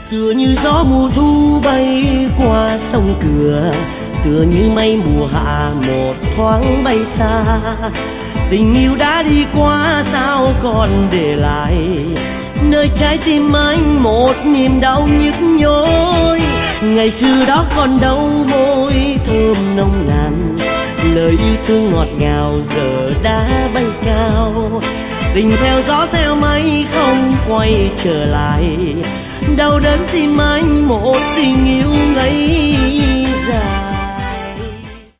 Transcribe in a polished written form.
Tựa như gió mùa thu bay qua sông cửa, tựa như mây mùa hạ một thoáng bay xa. Tình yêu đã đi qua sao còn để lại nơi trái tim anh một niềm đau nhức nhối. Ngày xưa đó còn đâu môi thơm nồng nàn, lời yêu thương ngọt ngào giờ đã bay cao. Tình theo gió theo mây không quay trở lại, đau đớn tim anh một tình yêu ngây dài.